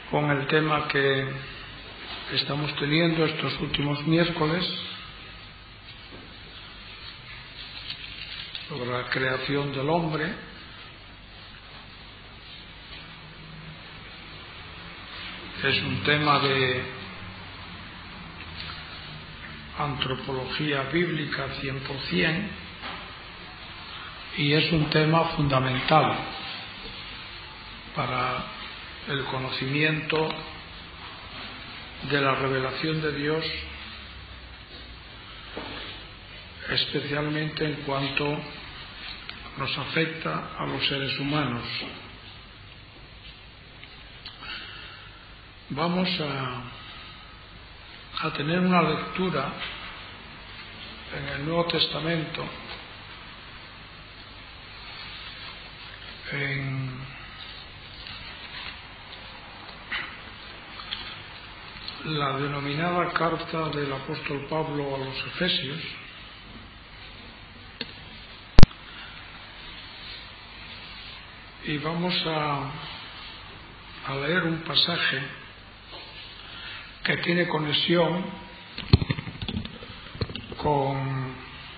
con el tema que estamos teniendo estos últimos miércoles sobre la creación del hombre. Es un tema de antropología bíblica 100% y es un tema fundamental para el conocimiento de la revelación de Dios, especialmente en cuanto nos afecta a los seres humanos. Vamos a tener una lectura en el Nuevo Testamento, en la denominada carta del apóstol Pablo a los Efesios, y vamos a leer un pasaje que tiene conexión con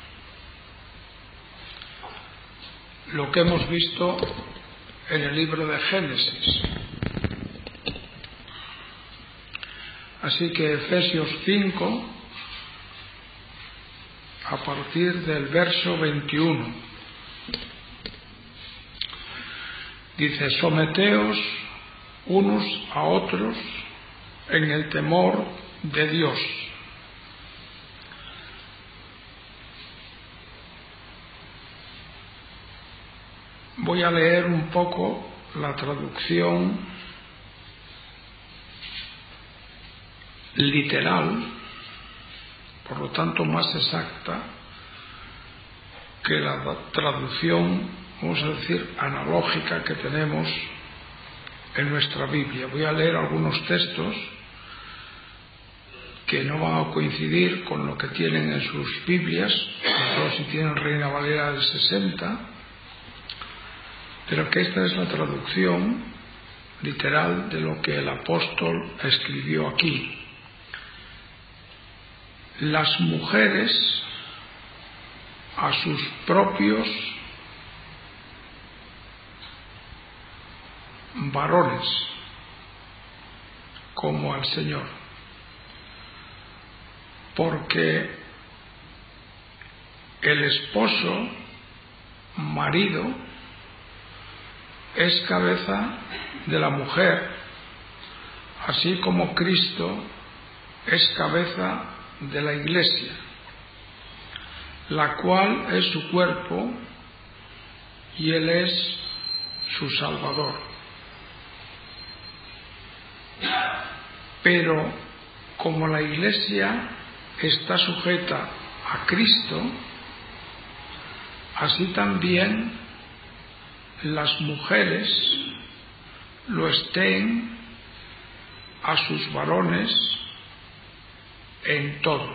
lo que hemos visto en el libro de Génesis. Así que Efesios 5, a partir del verso 21, dice: someteos unos a otros en el temor de Dios. Voy a leer un poco la traducción literal, por lo tanto más exacta que la traducción, vamos a decir, analógica que tenemos en nuestra Biblia. Voy a leer algunos textos que no van a coincidir con lo que tienen en sus Biblias, sobre todo si tienen Reina Valera del 60, pero que esta es la traducción literal de lo que el apóstol escribió aquí. Las mujeres a sus propios varones como al Señor, porque el esposo, marido, es cabeza de la mujer, así como Cristo es cabeza de la Iglesia, la cual es su cuerpo y Él es su Salvador. Pero como la Iglesia está sujeta a Cristo, así también las mujeres lo estén a sus varones en todo.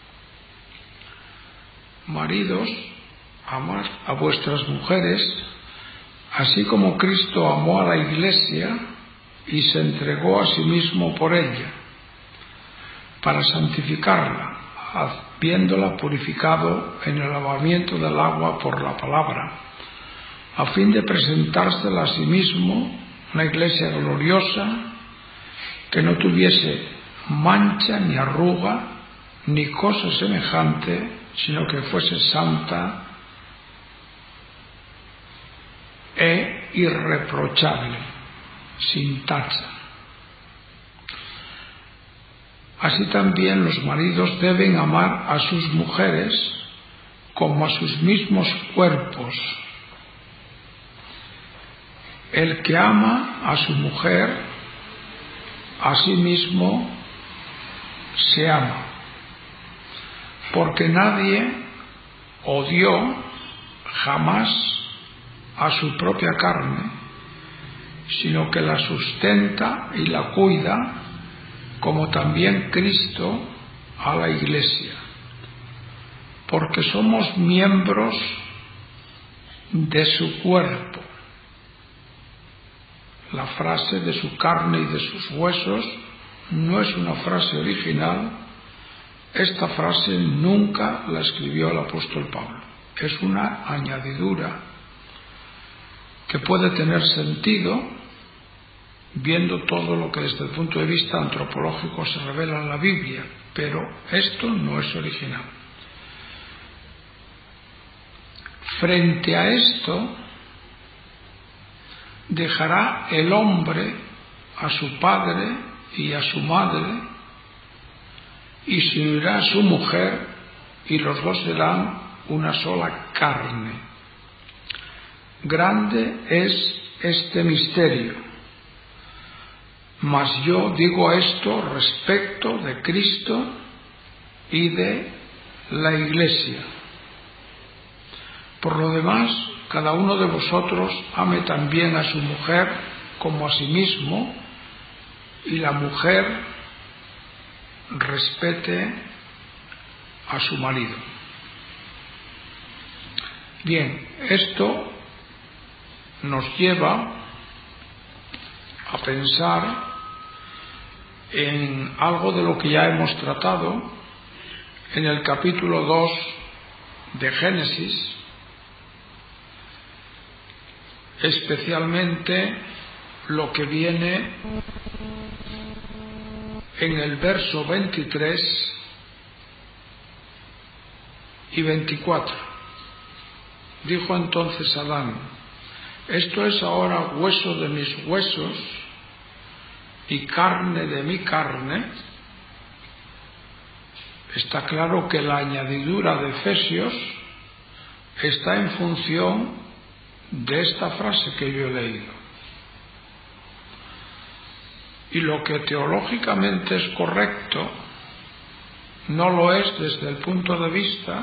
Maridos, amad a vuestras mujeres, así como Cristo amó a la Iglesia y se entregó a sí mismo por ella, para santificarla, habiéndola purificado en el lavamiento del agua por la palabra, a fin de presentársela a sí mismo una Iglesia gloriosa, que no tuviese mancha ni arruga ni cosa semejante, sino que fuese santa e irreprochable, sin tacha. Así también los maridos deben amar a sus mujeres como a sus mismos cuerpos. El que ama a su mujer, a sí mismo se ama, porque nadie odió jamás a su propia carne, sino que la sustenta y la cuida, como también Cristo a la Iglesia, porque somos miembros de su cuerpo. la frase de su carne y de sus huesos no es una frase original. Esta frase nunca la escribió el apóstol Pablo. Es una añadidura que puede tener sentido viendo todo lo que desde el punto de vista antropológico se revela en la Biblia, pero esto no es original. Frente a esto, dejará el hombre a su padre y a su madre y se unirá a su mujer y los dos serán una sola carne. Grande es este misterio, mas yo digo esto respecto de Cristo y de la Iglesia. Por lo demás, cada uno de vosotros ame también a su mujer como a sí mismo, y la mujer respete a su marido. Bien, esto nos lleva a pensar en algo de lo que ya hemos tratado en el capítulo 2 de Génesis, especialmente lo que viene en el verso 23 y 24. Dijo entonces Adán: esto es ahora hueso de mis huesos y carne de mi carne. Está claro que la añadidura de Efesios está en función de esta frase que yo he leído. Y lo que teológicamente es correcto no lo es desde el punto de vista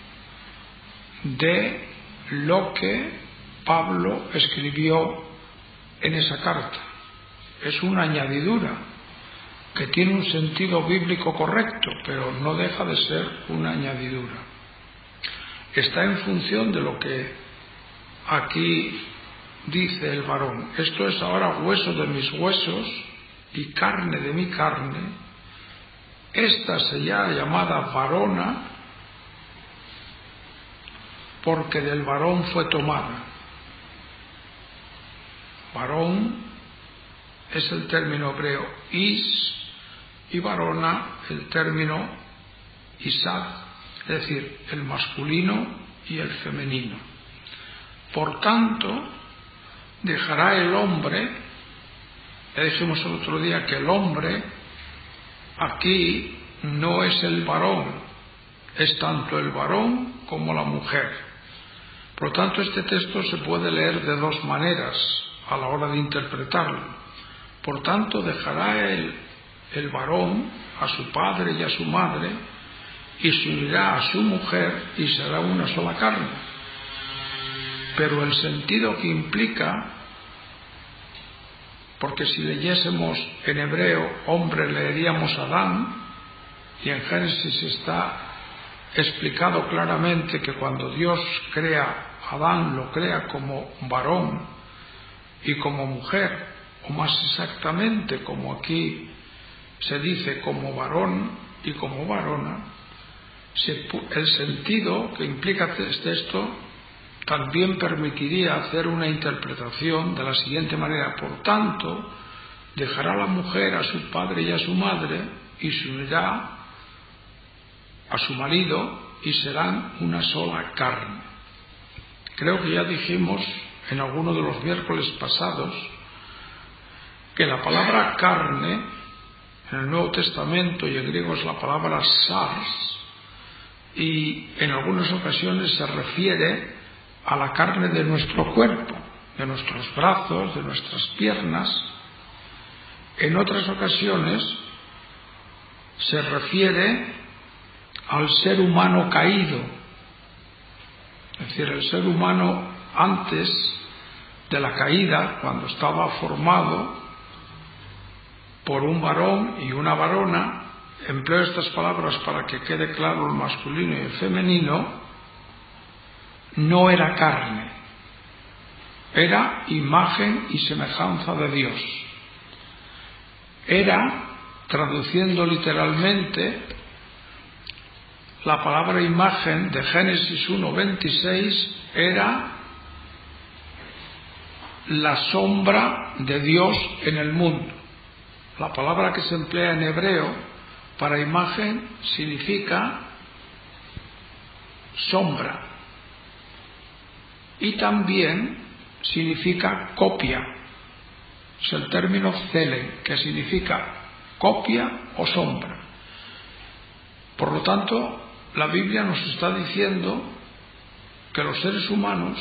de lo que Pablo escribió en esa carta. Es una añadidura que tiene un sentido bíblico correcto, pero no deja de ser una añadidura. Está en función de lo que aquí dice el varón. Esto es ahora hueso de mis huesos y carne de mi carne. Esta será llamada varona porque del varón fue tomada. Varón es el término hebreo is y varona el término isad, es decir, el masculino y el femenino. Por tanto, dejará el hombre, ya dijimos el otro día que el hombre aquí no es el varón, es tanto el varón como la mujer. Por lo tanto, este texto se puede leer de dos maneras a la hora de interpretarlo. Por tanto, dejará el varón a su padre y a su madre y se unirá a su mujer y será una sola carne. Pero el sentido que implica, porque si leyésemos en hebreo hombre leeríamos Adán, y en Génesis está explicado claramente que cuando Dios crea a Adán lo crea como varón y como mujer, o más exactamente como aquí se dice como varón y como varona. El sentido que implica esto también permitiría hacer una interpretación de la siguiente manera: por tanto, dejará la mujer a su padre y a su madre y se unirá a su marido y serán una sola carne. Creo que ya dijimos en alguno de los miércoles pasados que la palabra carne en el Nuevo Testamento y en griego es la palabra sars, y en algunas ocasiones se refiere a la carne de nuestro cuerpo, de nuestros brazos, de nuestras piernas. En otras ocasiones se refiere al ser humano caído, es decir, el ser humano antes de la caída, cuando estaba formado por un varón y una varona. Empleo estas palabras para que quede claro el masculino y el femenino. No era carne, era imagen y semejanza de Dios. Era, traduciendo literalmente, la palabra imagen de Génesis 1:26 era la sombra de Dios en el mundo. La palabra que se emplea en hebreo para imagen significa sombra y también significa copia. Es el término Tselem, que significa copia o sombra. Por lo tanto, la Biblia nos está diciendo que los seres humanos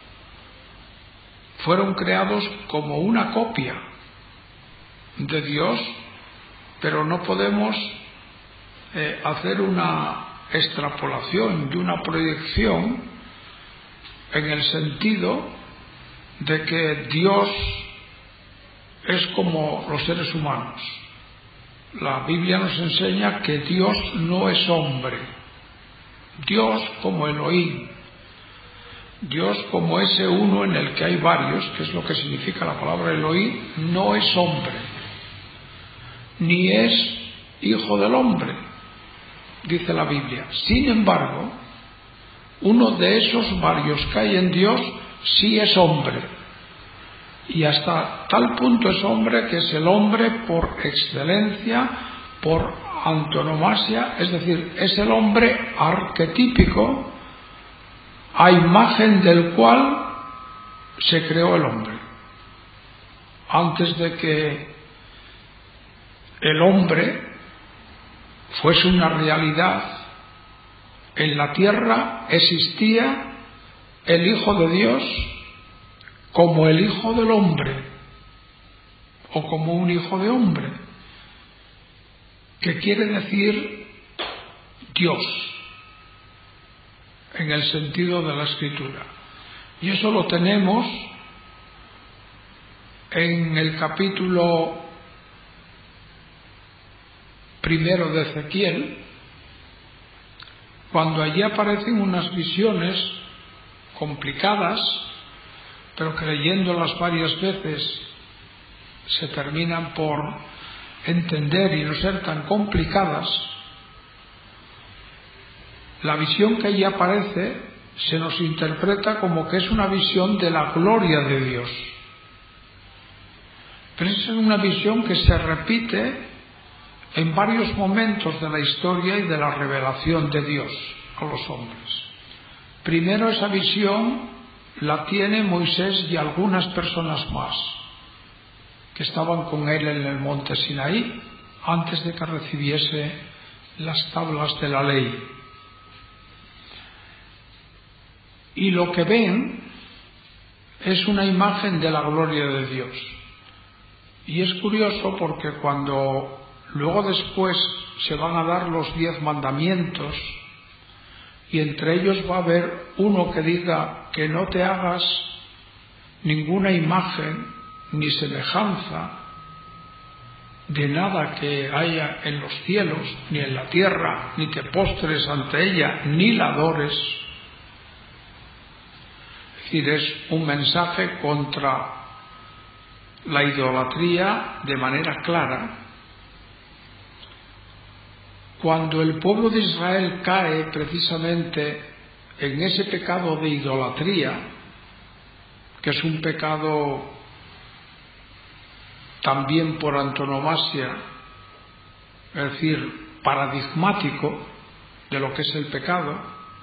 fueron creados como una copia de Dios, pero no podemos hacer una extrapolación y una proyección en el sentido de que Dios es como los seres humanos. La Biblia nos enseña que Dios no es hombre. Dios como Elohim, Dios como ese uno en el que hay varios, que es lo que significa la palabra Elohim, no es hombre, ni es hijo del hombre, dice la Biblia. Sin embargo, uno de esos varios que hay en Dios sí es hombre, y hasta tal punto es hombre que es el hombre por excelencia, por antonomasia, es decir, es el hombre arquetípico a imagen del cual se creó el hombre. Antes de que el hombre fuese una realidad, en la tierra existía el Hijo de Dios como el Hijo del hombre, o como un hijo de hombre, que quiere decir Dios, en el sentido de la Escritura. Y eso lo tenemos en el capítulo 1 de Ezequiel, cuando allí aparecen unas visiones complicadas, pero que leyéndolas varias veces se terminan por entender y no ser tan complicadas. La visión que allí aparece se nos interpreta como que es una visión de la gloria de Dios. Pero es una visión que se repite en varios momentos de la historia y de la revelación de Dios a los hombres. Primero, esa visión la tiene Moisés y algunas personas más que estaban con él en el monte Sinaí antes de que recibiese las tablas de la ley. Y lo que ven es una imagen de la gloria de Dios. Y es curioso porque cuando luego después se van a dar los 10 mandamientos, y entre ellos va a haber uno que diga que no te hagas ninguna imagen ni semejanza de nada que haya en los cielos ni en la tierra, ni te postres ante ella, ni la adores. Es decir, es un mensaje contra la idolatría de manera clara. Cuando el pueblo de Israel cae precisamente en ese pecado de idolatría, que es un pecado también por antonomasia, es decir, paradigmático de lo que es el pecado,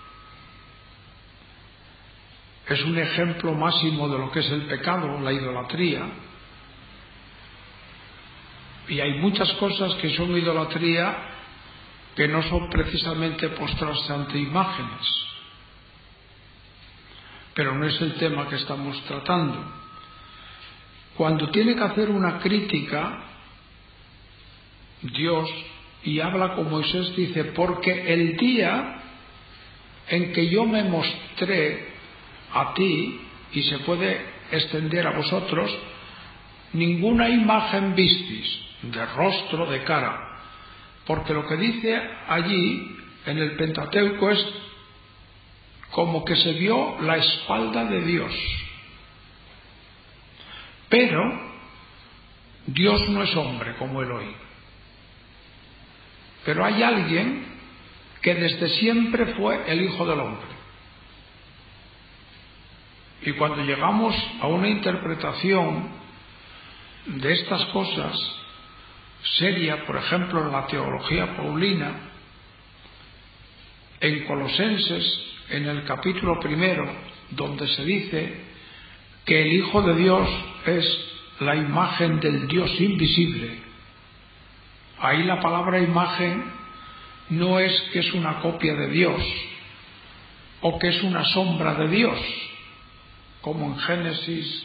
es un ejemplo máximo de lo que es el pecado, la idolatría, y hay muchas cosas que son idolatría que no son precisamente postrarse ante imágenes, pero no es el tema que estamos tratando. Cuando tiene que hacer una crítica Dios y habla con Moisés, dice: porque el día en que yo me mostré a ti, y se puede extender a vosotros, ninguna imagen visteis, de rostro, de cara. Porque lo que dice allí en el Pentateuco es como que se vio la espalda de Dios. Pero Dios no es hombre como Elohim. Pero hay alguien que desde siempre fue el Hijo del Hombre. Y cuando llegamos a una interpretación de estas cosas seria, por ejemplo en la teología paulina, en Colosenses, en el capítulo 1, donde se dice que el Hijo de Dios es la imagen del Dios invisible, ahí la palabra imagen no es que es una copia de Dios o que es una sombra de Dios, como en Génesis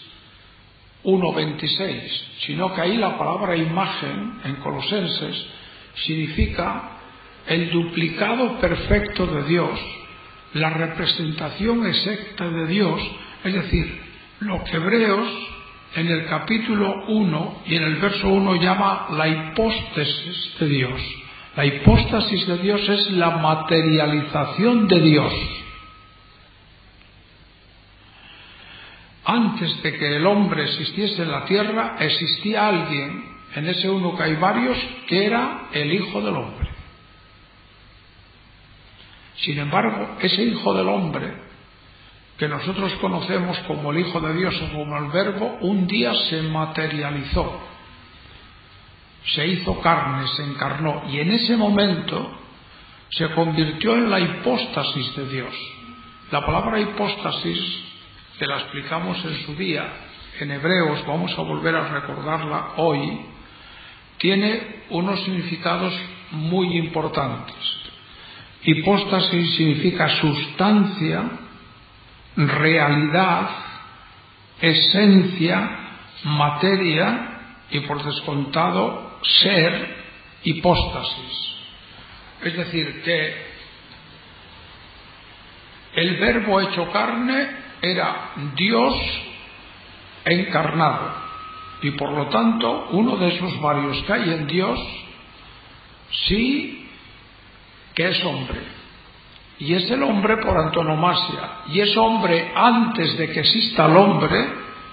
1:26, sino que ahí la palabra imagen en Colosenses significa el duplicado perfecto de Dios, la representación exacta de Dios, es decir, lo que Hebreos en el capítulo 1 y en el verso 1 llama la hipóstasis de Dios. La hipóstasis de Dios es la materialización de Dios. Antes de que el hombre existiese en la tierra, existía alguien, en ese uno que hay varios, que era el Hijo del Hombre. Sin embargo, ese Hijo del Hombre, que nosotros conocemos como el Hijo de Dios o como el Verbo, un día se materializó, se hizo carne, se encarnó, y en ese momento se convirtió en la hipóstasis de Dios. La palabra hipóstasis, que la explicamos en su día, en Hebreos, vamos a volver a recordarla hoy, tiene unos significados muy importantes. Hipóstasis significa sustancia, realidad, esencia, materia y por descontado ser, hipóstasis. Es decir, que el Verbo hecho carne era Dios encarnado y por lo tanto uno de esos varios que hay en Dios sí que es hombre, y es el hombre por antonomasia, y es hombre antes de que exista el hombre,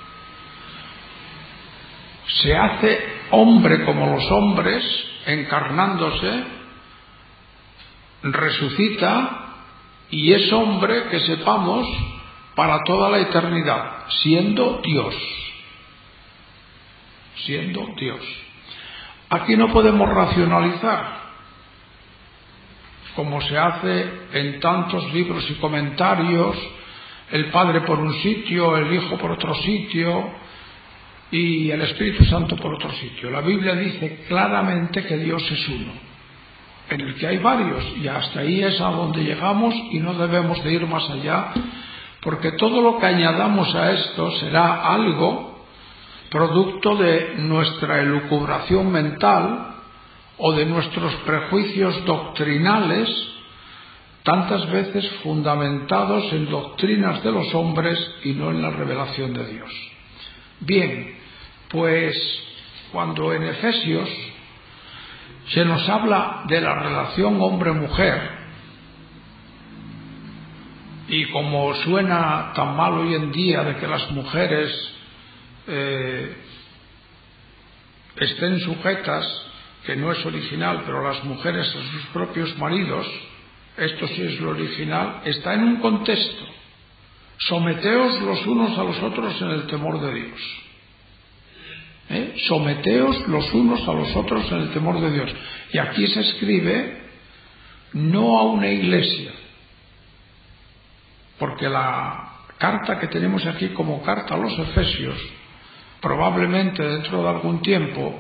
se hace hombre como los hombres, encarnándose, resucita y es hombre, que sepamos, para toda la eternidad, siendo Dios. Siendo Dios. Aquí no podemos racionalizar, como se hace en tantos libros y comentarios, el Padre por un sitio, el Hijo por otro sitio y el Espíritu Santo por otro sitio. La Biblia dice claramente que Dios es uno, en el que hay varios, y hasta ahí es a donde llegamos y no debemos de ir más allá, porque todo lo que añadamos a esto será algo producto de nuestra elucubración mental o de nuestros prejuicios doctrinales, tantas veces fundamentados en doctrinas de los hombres y no en la revelación de Dios. Bien, pues cuando en Efesios se nos habla de la relación hombre-mujer, y como suena tan mal hoy en día de que las mujeres estén sujetas, que no es original, pero las mujeres a sus propios maridos, esto sí es lo original, está en un contexto: someteos los unos a los otros en el temor de Dios. Someteos los unos a los otros en el temor de Dios. Y aquí se escribe no a una iglesia, porque la carta que tenemos aquí como carta a los Efesios, probablemente dentro de algún tiempo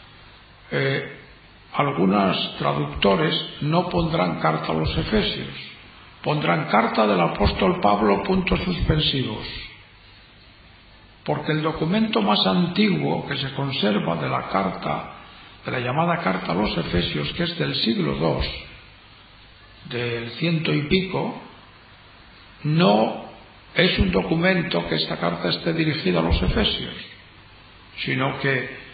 algunos traductores no pondrán carta a los Efesios, pondrán carta del apóstol Pablo, puntos suspensivos, porque el documento más antiguo que se conserva de la carta, de la llamada carta a los Efesios, que es del siglo II, del 100 y pico, no es un documento que esta carta esté dirigida a los Efesios, sino que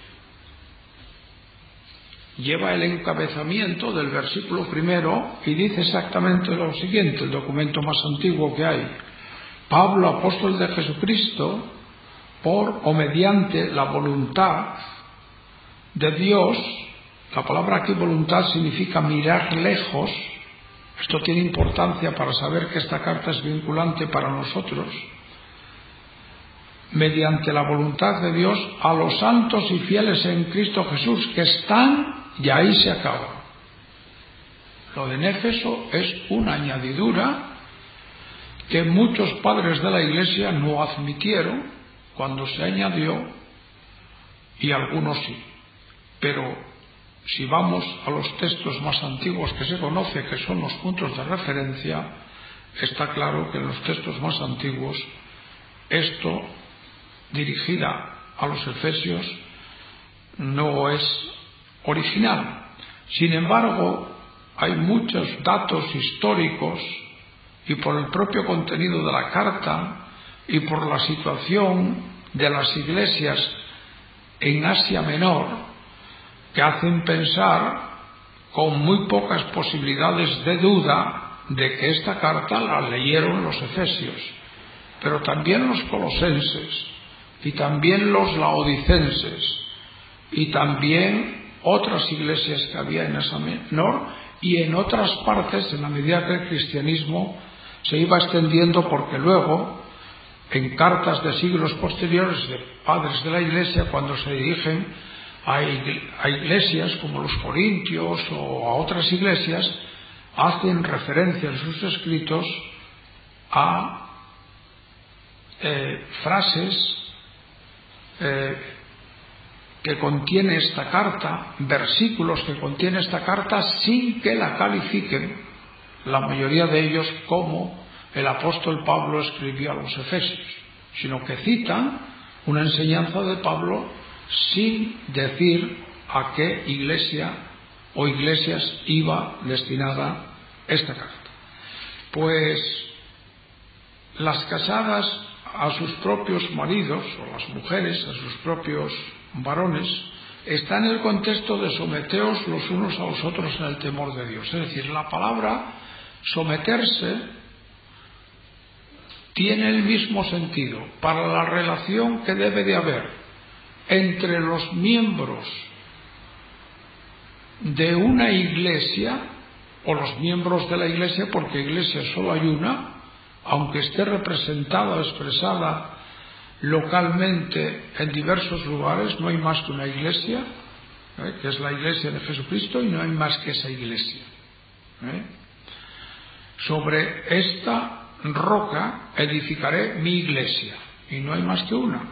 lleva el encabezamiento del versículo 1 y dice exactamente lo siguiente, el documento más antiguo que hay: Pablo, apóstol de Jesucristo, por o mediante la voluntad de Dios. La palabra aquí voluntad significa mirar lejos. Esto tiene importancia para saber que esta carta es vinculante para nosotros. Mediante la voluntad de Dios a los santos y fieles en Cristo Jesús que están, y ahí se acaba. Lo de Éfeso es una añadidura que muchos padres de la Iglesia no admitieron cuando se añadió, y algunos sí. Pero si vamos a los textos más antiguos que se conoce, que son los puntos de referencia, está claro que en los textos más antiguos esto, dirigida a los efesios, no es original. Sin embargo, hay muchos datos históricos y por el propio contenido de la carta y por la situación de las iglesias en Asia Menor que hacen pensar con muy pocas posibilidades de duda de que esta carta la leyeron los efesios, pero también los colosenses y también los laodicenses y también otras iglesias que había en Asia Menor y en otras partes, en la medida que el cristianismo se iba extendiendo, porque luego en cartas de siglos posteriores de padres de la Iglesia, cuando se dirigen a iglesias como los Corintios o a otras iglesias, hacen referencia en sus escritos a frases que contiene esta carta, versículos que contiene esta carta, sin que la califiquen, la mayoría de ellos, como el apóstol Pablo escribió a los efesios, sino que citan una enseñanza de Pablo sin decir a qué iglesia o iglesias iba destinada esta carta. Pues las casadas a sus propios maridos, o las mujeres a sus propios varones, está en el contexto de someteos los unos a los otros en el temor de Dios. Es decir, la palabra someterse tiene el mismo sentido para la relación que debe de haber entre los miembros de una iglesia, o los miembros de la iglesia, porque iglesia solo hay una, aunque esté representada o expresada localmente en diversos lugares, no hay más que una iglesia, que es la iglesia de Jesucristo, y no hay más que esa iglesia. Sobre esta roca edificaré mi iglesia, y no hay más que una.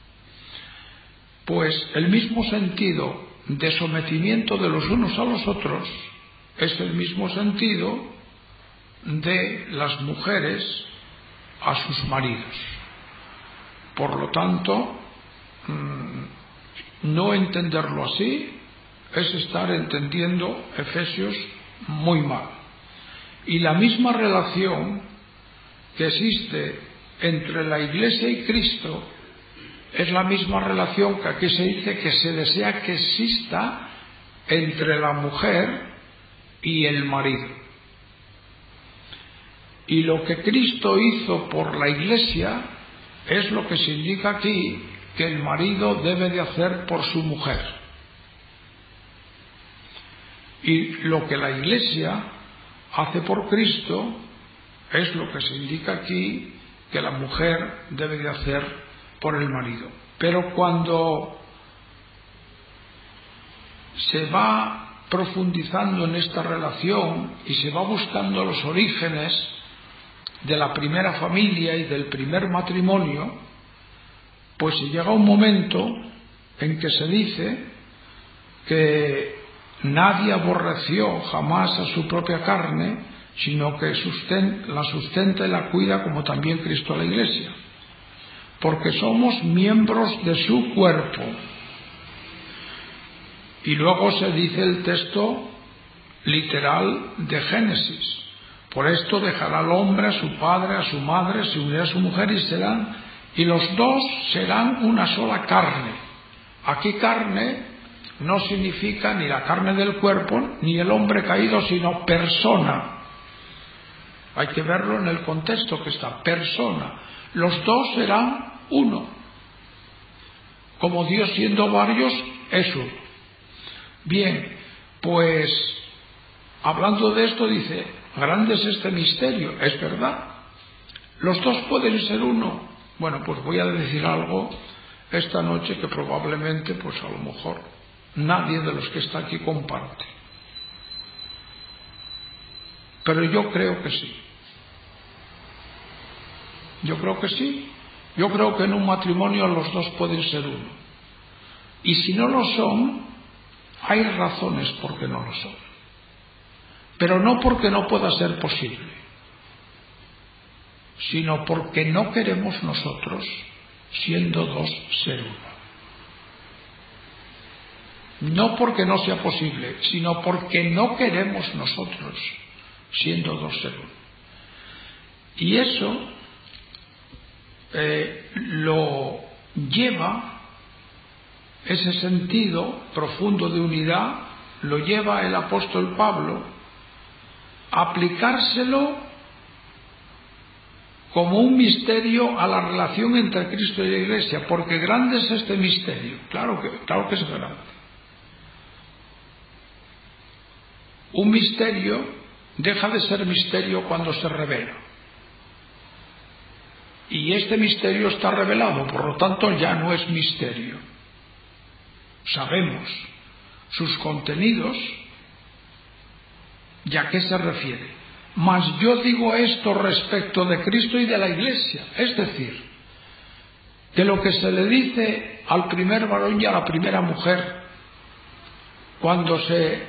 Pues el mismo sentido de sometimiento de los unos a los otros es el mismo sentido de las mujeres a sus maridos. Por lo tanto, no entenderlo así es estar entendiendo Efesios muy mal. Y la misma relación que existe entre la Iglesia y Cristo es la misma relación que aquí se dice que se desea que exista entre la mujer y el marido. Y lo que Cristo hizo por la Iglesia es lo que se indica aquí que el marido debe de hacer por su mujer. Y lo que la Iglesia hace por Cristo es lo que se indica aquí que la mujer debe de hacer por el marido. Pero cuando se va profundizando en esta relación y se va buscando los orígenes de la primera familia y del primer matrimonio, pues se llega a un momento en que se dice que nadie aborreció jamás a su propia carne, sino que la sustenta y la cuida, como también Cristo a la Iglesia, porque somos miembros de su cuerpo. Y luego se dice el texto literal de Génesis: por esto dejará el hombre a su padre, a su madre, se unirá a su mujer y los dos serán una sola carne. Aquí carne no significa ni la carne del cuerpo ni el hombre caído, sino persona. Hay que verlo en el contexto que está, persona. Los dos serán uno. como Dios siendo varios es uno. Bien, pues hablando de esto dice, grande es este misterio, es verdad. ¿Los dos pueden ser uno? Bueno, pues voy a decir algo esta noche que probablemente, pues a lo mejor, nadie de los que está aquí comparte. Pero yo creo que sí. Yo creo que sí. Yo creo que en un matrimonio los dos pueden ser uno. Y si no lo son, hay razones por qué no lo son. Pero no porque no pueda ser posible, sino porque no queremos nosotros, siendo dos, ser uno. No porque no sea posible, sino porque no queremos nosotros, siendo dos, ser uno. Y eso lo lleva, ese sentido profundo de unidad, lo lleva el apóstol Pablo a aplicárselo como un misterio a la relación entre Cristo y la Iglesia, porque grande es este misterio, claro que es grande. Un misterio deja de ser misterio cuando se revela. Y este misterio está revelado, por lo tanto ya no es misterio. Sabemos sus contenidos y a qué se refiere. Mas yo digo esto respecto de Cristo y de la Iglesia, es decir, de lo que se le dice al primer varón y a la primera mujer cuando se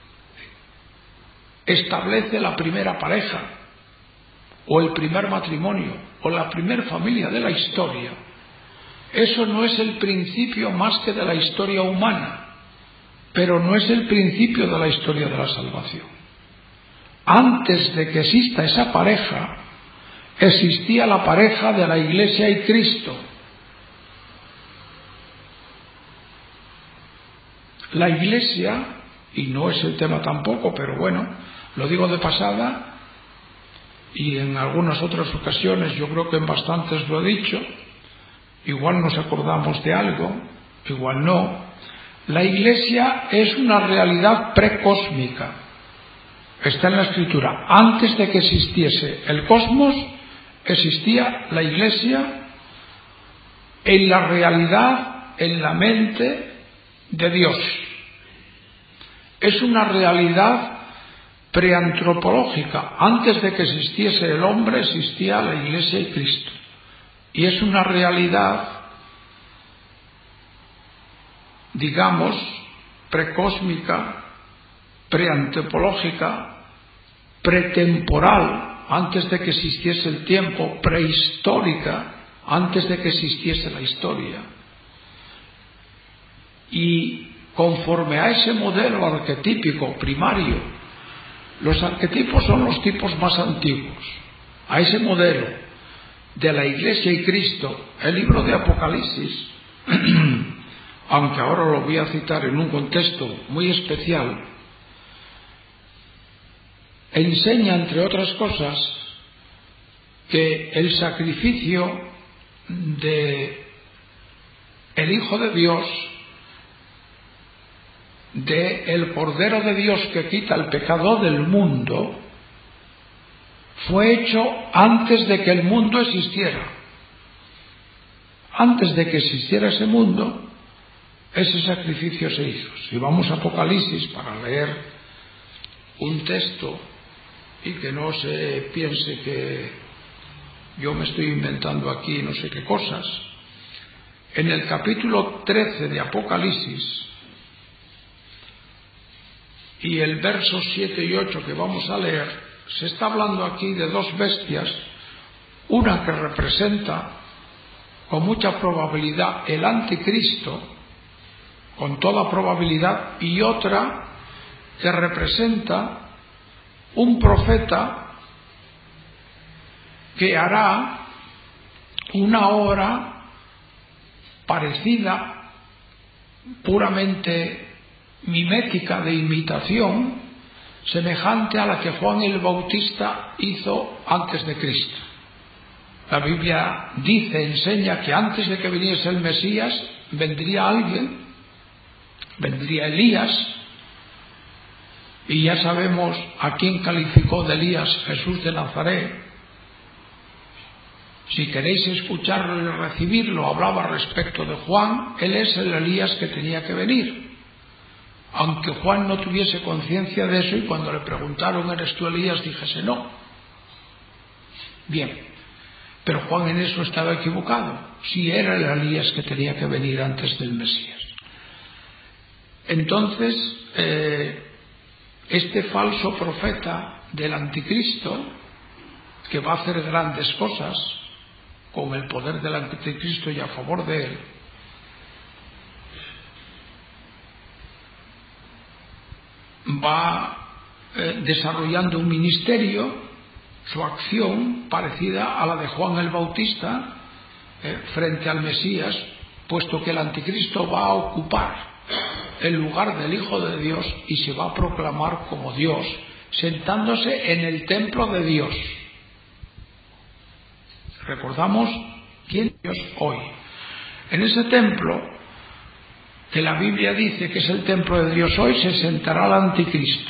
establece la primera pareja, o el primer matrimonio, o la primera familia de la historia. Eso no es el principio más que de la historia humana, pero no es el principio de la historia de la salvación. Antes de que exista esa pareja, existía la pareja de la Iglesia y Cristo. La Iglesia, y no es el tema tampoco, pero bueno, lo digo de pasada, y en algunas otras ocasiones, yo creo que en bastantes lo he dicho, igual nos acordamos de algo, igual no. La Iglesia es una realidad precósmica. Está en la Escritura. Antes de que existiese el cosmos, existía la Iglesia en la realidad, en la mente de Dios. Es una realidad preantropológica. Antes de que existiese el hombre, existía la Iglesia y Cristo. Y es una realidad, digamos, precósmica, preantropológica, pretemporal, antes de que existiese el tiempo, prehistórica, antes de que existiese la historia. Y conforme a ese modelo arquetípico primario, los arquetipos son los tipos más antiguos, a ese modelo de la Iglesia y Cristo, el libro de Apocalipsis, aunque ahora lo voy a citar en un contexto muy especial, enseña, entre otras cosas, que el sacrificio de el Hijo de Dios, de el Cordero de Dios que quita el pecado del mundo, fue hecho antes de que el mundo existiera. Antes de que existiera ese mundo, ese sacrificio se hizo. Si vamos a Apocalipsis para leer un texto y que no se piense que yo me estoy inventando aquí no sé qué cosas, en el capítulo 13 de Apocalipsis y el verso 7 y 8 que vamos a leer, se está hablando aquí de dos bestias, una que representa con mucha probabilidad el anticristo, con toda probabilidad, y otra que representa un profeta que hará una obra parecida, puramente mimética, de imitación, semejante a la que Juan el Bautista hizo antes de Cristo. La Biblia dice, enseña que antes de que viniese el Mesías, vendría alguien, vendría Elías, y ya sabemos a quién calificó de Elías Jesús de Nazaret. Si queréis escucharlo y recibirlo, hablaba respecto de Juan, él es el Elías que tenía que venir. Aunque Juan no tuviese conciencia de eso, y cuando le preguntaron, ¿eres tú Elías?, dijese no. Bien, pero Juan en eso estaba equivocado. Sí era el Elías que tenía que venir antes del Mesías. Entonces, este falso profeta del anticristo, que va a hacer grandes cosas con el poder del anticristo y a favor de él, va desarrollando un ministerio, su acción parecida a la de Juan el Bautista frente al Mesías, puesto que el anticristo va a ocupar el lugar del Hijo de Dios y se va a proclamar como Dios, sentándose en el templo de Dios. Recordamos quién es Dios hoy. En ese templo, que la Biblia dice que es el templo de Dios hoy, se sentará el anticristo.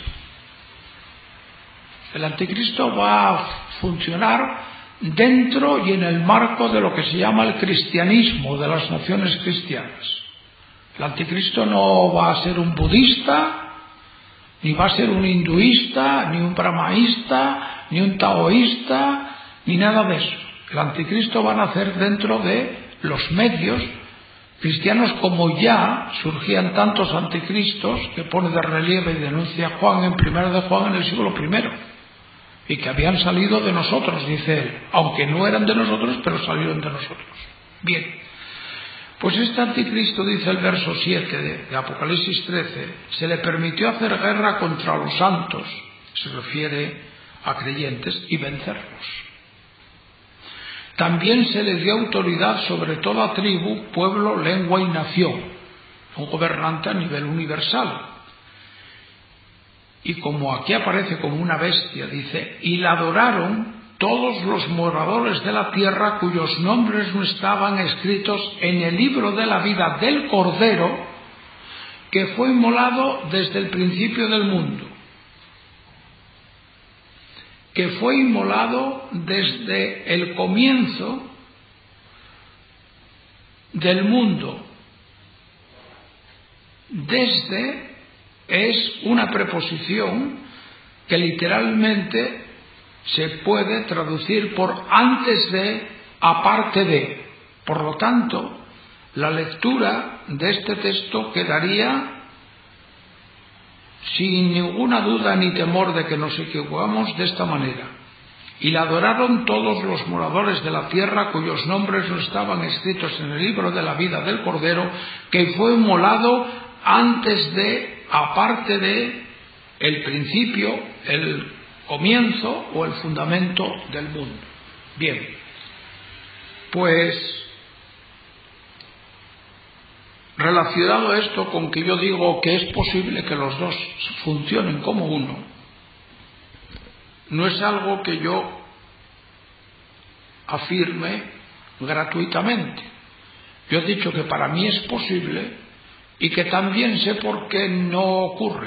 El anticristo va a funcionar dentro y en el marco de lo que se llama el cristianismo, de las naciones cristianas. El anticristo no va a ser un budista, ni va a ser un hinduista, ni un brahmaísta, ni un taoísta, ni nada de eso. El anticristo va a nacer dentro de los medios cristianos, como ya surgían tantos anticristos que pone de relieve y denuncia Juan en Primera de Juan en el siglo I, y que habían salido de nosotros, dice él, aunque no eran de nosotros, pero salieron de nosotros. Bien, pues este anticristo, dice el verso 7 de Apocalipsis 13, se le permitió hacer guerra contra los santos, se refiere a creyentes, y vencerlos. También se le dio autoridad sobre toda tribu, pueblo, lengua y nación, un gobernante a nivel universal. Y como aquí aparece como una bestia, dice, y la adoraron todos los moradores de la tierra cuyos nombres no estaban escritos en el libro de la vida del Cordero, que fue inmolado desde el principio del mundo. Que fue inmolado desde el comienzo del mundo. Desde es una preposición que literalmente se puede traducir por antes de, aparte de. Por lo tanto, la lectura de este texto quedaría sin ninguna duda ni temor de que nos equivocamos de esta manera. Y la adoraron todos los moradores de la tierra cuyos nombres no estaban escritos en el libro de la vida del Cordero, que fue inmolado antes de, aparte de, el principio, el comienzo o el fundamento del mundo. Bien, pues relacionado esto con que yo digo que es posible que los dos funcionen como uno, no es algo que yo afirme gratuitamente. Yo he dicho que para mí es posible y que también sé por qué no ocurre.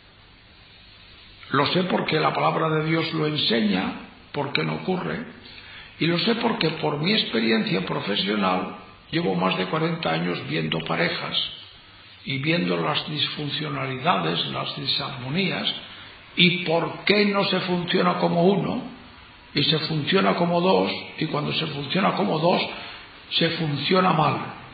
Lo sé porque la palabra de Dios lo enseña, por qué no ocurre, y lo sé porque por mi experiencia profesional llevo más de 40 años viendo parejas y viendo las disfuncionalidades, las disarmonías, y por qué no se funciona como uno y se funciona como dos, y cuando se funciona como dos se funciona mal.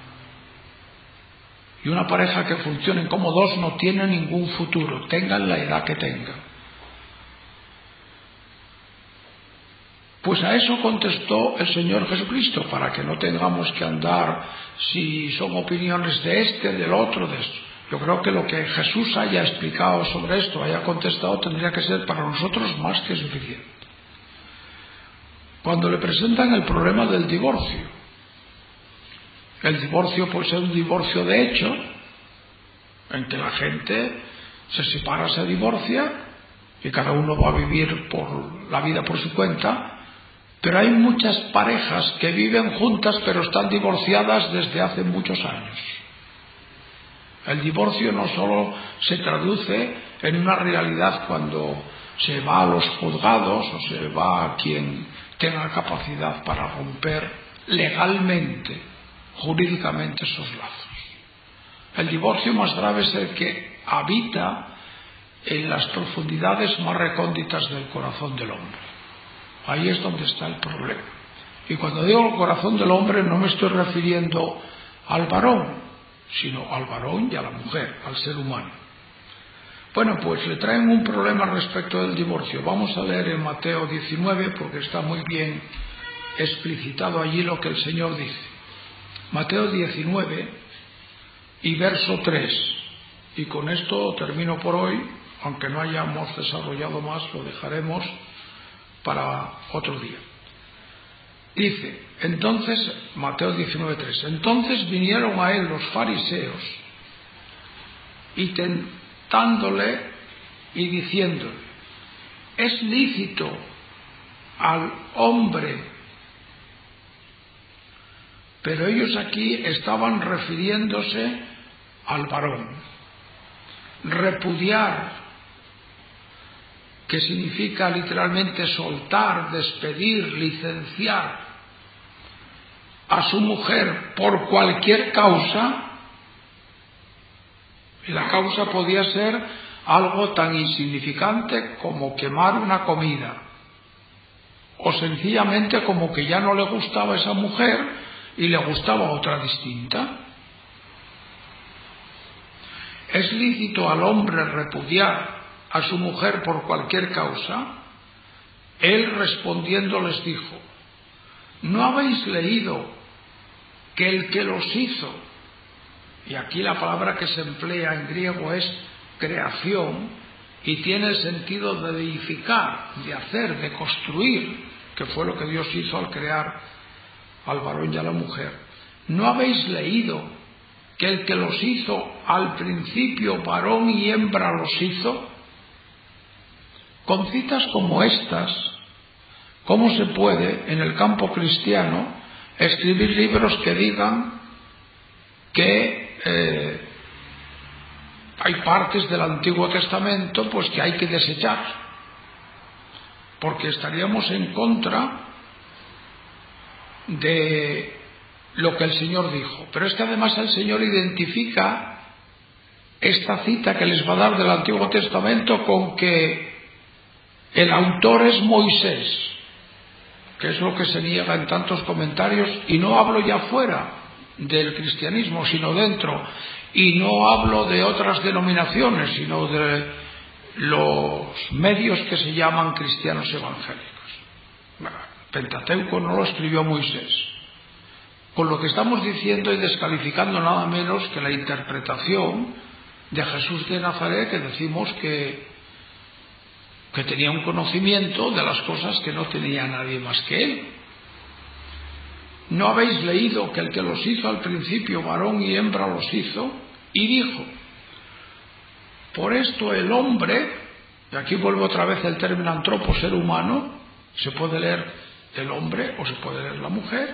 Y una pareja que funcione como dos no tiene ningún futuro, tengan la edad que tengan. Pues a eso contestó el Señor Jesucristo, para que no tengamos que andar si son opiniones de este, del otro, de esto. Yo creo que lo que Jesús haya explicado sobre esto, haya contestado, tendría que ser para nosotros más que suficiente. Cuando le presentan el problema del divorcio, el divorcio puede ser un divorcio de hecho, en que la gente se separa, se divorcia, y cada uno va a vivir por la vida por su cuenta, Pero hay muchas parejas que viven juntas pero están divorciadas desde hace muchos años. El divorcio no solo se traduce en una realidad cuando se va a los juzgados o se va a quien tenga capacidad para romper legalmente, jurídicamente esos lazos. El divorcio más grave es el que habita en las profundidades más recónditas del corazón del hombre. Ahí es donde está el problema. Y cuando digo el corazón del hombre no me estoy refiriendo al varón, sino al varón y a la mujer, al ser humano. Bueno, pues le traen un problema respecto del divorcio. Vamos a leer en Mateo 19 porque está muy bien explicitado allí lo que el Señor dice. Mateo 19 y verso 3. Y con esto termino por hoy, aunque no hayamos desarrollado más, lo dejaremos para otro día. Dice, entonces, Mateo 19:3, entonces vinieron a él los fariseos y tentándole y diciéndole, ¿es lícito al hombre? Pero ellos aquí estaban refiriéndose al varón. Repudiar, que significa literalmente soltar, despedir, licenciar a su mujer por cualquier causa, y la causa podía ser algo tan insignificante como quemar una comida, o sencillamente como que ya no le gustaba esa mujer y le gustaba otra distinta. ¿Es lícito al hombre repudiar a su mujer por cualquier causa? Él respondiendo les dijo, ¿no habéis leído que el que los hizo, y aquí la palabra que se emplea en griego es creación, y tiene el sentido de edificar, de hacer, de construir, que fue lo que Dios hizo al crear al varón y a la mujer? ¿No habéis leído que el que los hizo al principio varón y hembra los hizo? Con citas como estas, ¿cómo se puede en el campo cristiano escribir libros que digan que hay partes del Antiguo Testamento pues que hay que desechar? Porque estaríamos en contra de lo que el Señor dijo. Pero es que además el Señor identifica esta cita que les va a dar del Antiguo Testamento con que el autor es Moisés, que es lo que se niega en tantos comentarios, y no hablo ya fuera del cristianismo, sino dentro, y no hablo de otras denominaciones, sino de los medios que se llaman cristianos evangélicos. Bueno, Pentateuco no lo escribió Moisés. Con lo que estamos diciendo y descalificando nada menos que la interpretación de Jesús de Nazaret, que decimos que tenía un conocimiento de las cosas que no tenía nadie más que él. ¿No habéis leído que el que los hizo al principio, varón y hembra los hizo? Y dijo, por esto el hombre, y aquí vuelvo otra vez el término antropo, ser humano, se puede leer el hombre o se puede leer la mujer,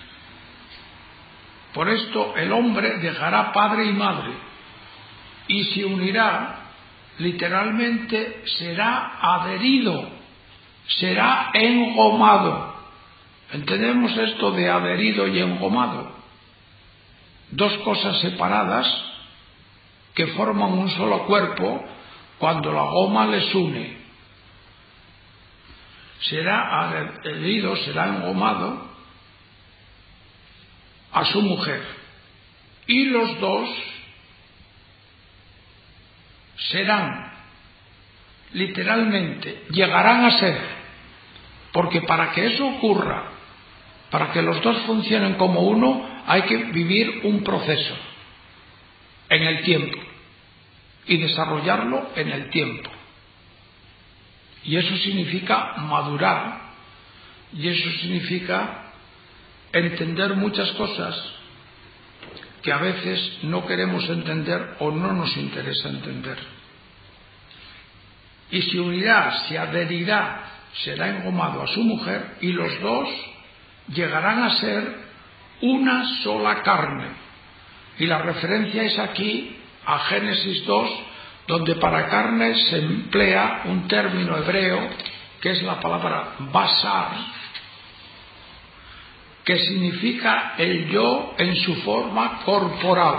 por esto el hombre dejará padre y madre y se unirá. Literalmente será adherido, será engomado. ¿Entendemos esto de adherido y engomado? Dos cosas separadas que forman un solo cuerpo cuando la goma les une. Será adherido, será engomado a su mujer. Y los dos serán, literalmente, llegarán a ser, porque para que eso ocurra, para que los dos funcionen como uno, hay que vivir un proceso en el tiempo y desarrollarlo en el tiempo. Y eso significa madurar, y eso significa entender muchas cosas que a veces no queremos entender o no nos interesa entender. Y se unirá, se adherirá será engomado a su mujer y los dos llegarán a ser una sola carne. Y la referencia es aquí a Génesis 2, donde para carne se emplea un término hebreo que es la palabra basar, que significa el yo en su forma corporal.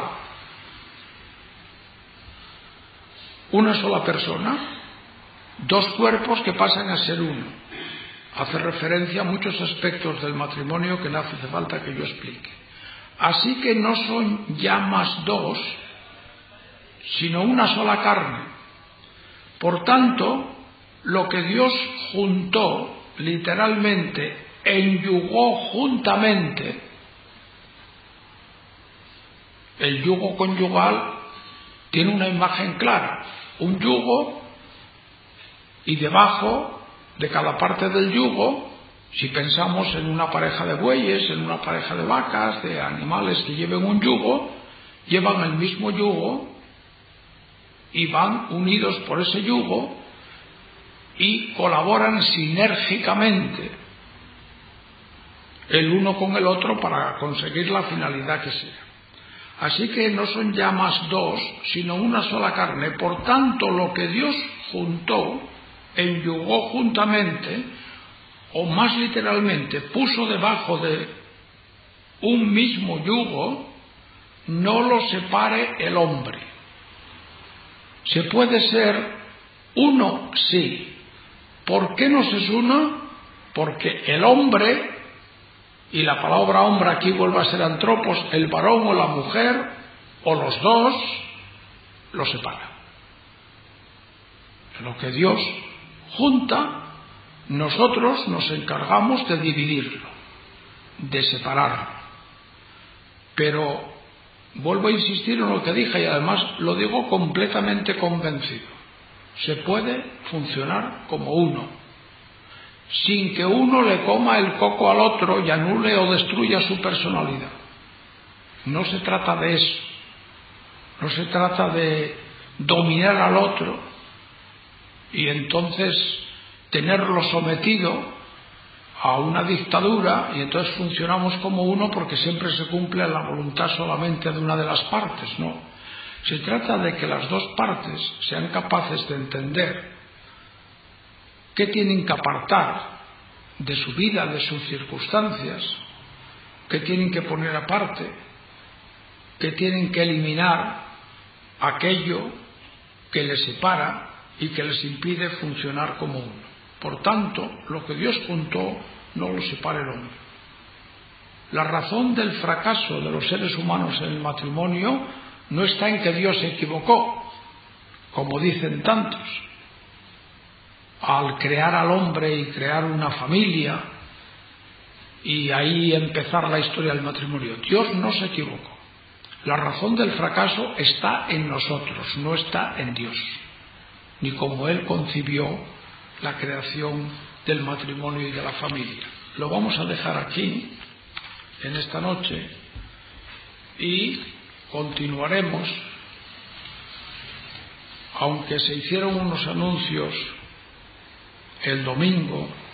Una sola persona, dos cuerpos que pasan a ser uno. Hace referencia a muchos aspectos del matrimonio que no hace falta que yo explique. Así que no son ya más dos, sino una sola carne. Por tanto, lo que Dios juntó, literalmente, enyugó juntamente. El yugo conyugal tiene una imagen clara, un yugo, y debajo de cada parte del yugo, si pensamos en una pareja de bueyes, en una pareja de vacas, de animales que lleven un yugo, llevan el mismo yugo y van unidos por ese yugo y colaboran sinérgicamente el uno con el otro para conseguir la finalidad que sea. Así que no son ya más dos, sino una sola carne. Por tanto, lo que Dios juntó, enyugó juntamente, o más literalmente, puso debajo de un mismo yugo, no lo separe el hombre. ¿Se puede ser uno? Sí. ¿Por qué no se es uno? Porque el hombre, y la palabra hombre aquí vuelve a ser antropos, el varón o la mujer, o los dos, lo separa. Lo que Dios junta, nosotros nos encargamos de dividirlo, de separarlo. Pero vuelvo a insistir en lo que dije y además lo digo completamente convencido. Se puede funcionar como uno, sin que uno le coma el coco al otro y anule o destruya su personalidad. No se trata de eso. No se trata de dominar al otro y entonces tenerlo sometido a una dictadura y entonces funcionamos como uno porque siempre se cumple la voluntad solamente de una de las partes. No. Se trata de que las dos partes sean capaces de entender qué tienen que apartar de su vida, de sus circunstancias, qué tienen que poner aparte, qué tienen que eliminar aquello que les separa y que les impide funcionar como uno. Por tanto, lo que Dios juntó no lo separa el hombre. La razón del fracaso de los seres humanos en el matrimonio no está en que Dios se equivocó, como dicen tantos, al crear al hombre y crear una familia y ahí empezar la historia del matrimonio. Dios no se equivocó. La razón del fracaso está en nosotros, no está en Dios, ni como Él concibió la creación del matrimonio y de la familia. Lo vamos a dejar aquí en esta noche y continuaremos, aunque se hicieron unos anuncios el domingo